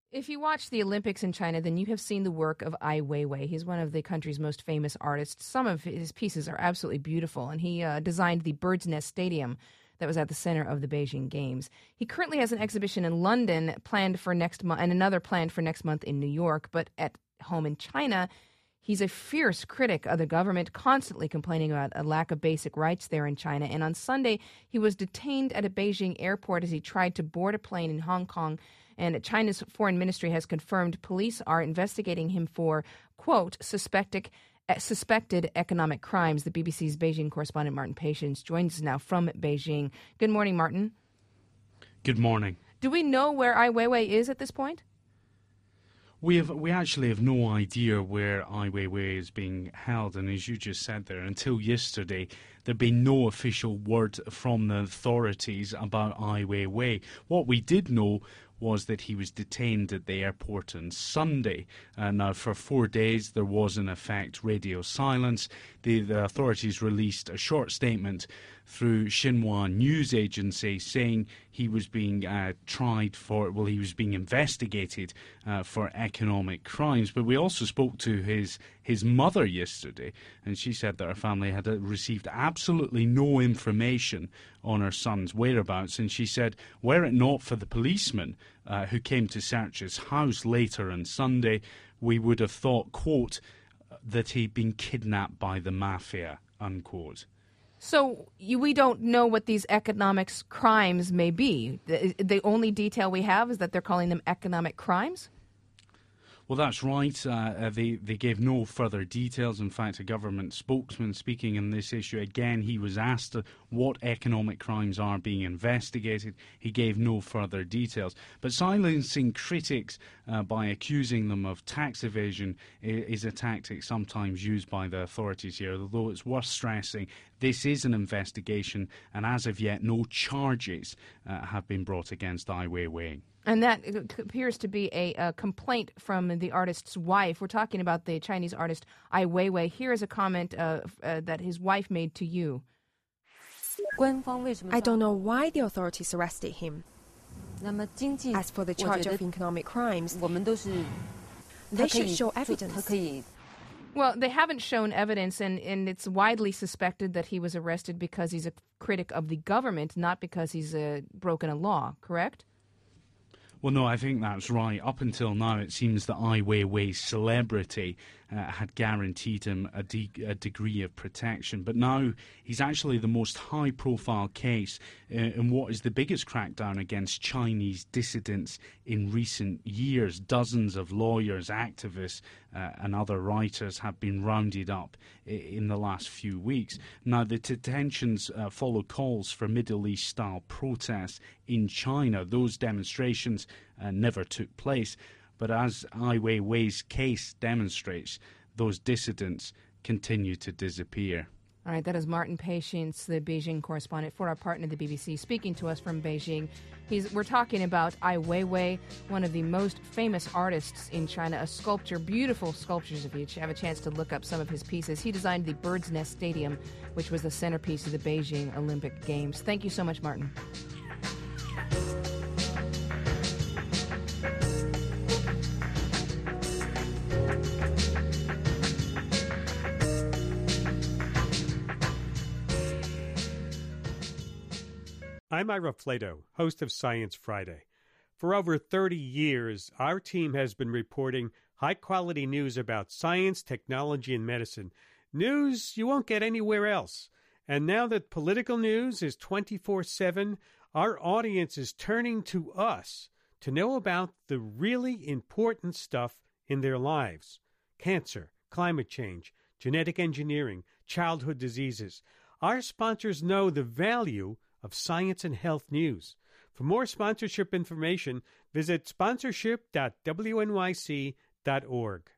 If you watch the Olympics in China, then you have seen the work of Ai Weiwei. He's one of the country's most famous artists. Some of his pieces are absolutely beautiful, and he designed the Bird's Nest Stadium that was at the center of the Beijing Games. He currently has an exhibition in London planned for next month and another planned for next month in New York. But at home in China, he's a fierce critic of the government, constantly complaining about a lack of basic rights there in China. And on Sunday, he was detained at a Beijing airport as he tried to board a plane in Hong Kong. And China's foreign ministry has confirmed police are investigating him for, quote, suspected economic crimes. The BBC's Beijing correspondent Martin Patience joins us now from Beijing. Good morning, Martin. Good morning. Do we know where Ai Weiwei is at this point? We actually have no idea where Ai Weiwei is being held, and as you just said there, until yesterday there'd been no official word from the authorities about Ai Weiwei. What we did know was that he was detained at the airport on Sunday. Now, for 4 days, there was, in effect, radio silence. The authorities released a short statement through Xinhua news agency saying he was being he was being investigated for economic crimes. But we also spoke to his mother yesterday, and she said that her family had received absolutely no information on her son's whereabouts. And she said, were it not for the policeman who came to search his house later on Sunday, we would have thought, quote, that he'd been kidnapped by the mafia, unquote. So we don't know what these economic crimes may be. The only detail we have is that they're calling them economic crimes? Well, that's right. They gave no further details. In fact, a government spokesman speaking on this issue, again, he was asked what economic crimes are being investigated. He gave no further details. But silencing critics by accusing them of tax evasion is a tactic sometimes used by the authorities here, although it's worth stressing this is an investigation, and as of yet, no charges have been brought against Ai Weiwei. And that appears to be a complaint from the artist's wife. We're talking about the Chinese artist Ai Weiwei. Here is a comment that his wife made to you. I don't know why the authorities arrested him. As for the charge of economic crimes, they should show evidence. Well, they haven't shown evidence, and it's widely suspected that he was arrested because he's a critic of the government, not because he's broken a law, correct? Well, no, I think that's right. Up until now, it seems that Ai Weiwei's celebrity had guaranteed him a degree of protection. But now he's actually the most high-profile case in what is the biggest crackdown against Chinese dissidents in recent years. Dozens of lawyers, activists and other writers have been rounded up in the last few weeks. Now, the detentions follow calls for Middle East-style protests in China. Those demonstrations never took place. But as Ai Weiwei's case demonstrates, those dissidents continue to disappear. All right, that is Martin Patience, the Beijing correspondent for our partner, the BBC, speaking to us from Beijing. We're talking about Ai Weiwei, one of the most famous artists in China, a sculptor, beautiful sculptures if you have a chance to look up some of his pieces. He designed the Bird's Nest Stadium, which was the centerpiece of the Beijing Olympic Games. Thank you so much, Martin. I'm Ira Flato, host of Science Friday. For over 30 years, our team has been reporting high-quality news about science, technology, and medicine. News you won't get anywhere else. And now that political news is 24/7, our audience is turning to us to know about the really important stuff in their lives. Cancer, climate change, genetic engineering, childhood diseases. Our sponsors know the value of science and health news. For more sponsorship information, visit sponsorship.wnyc.org.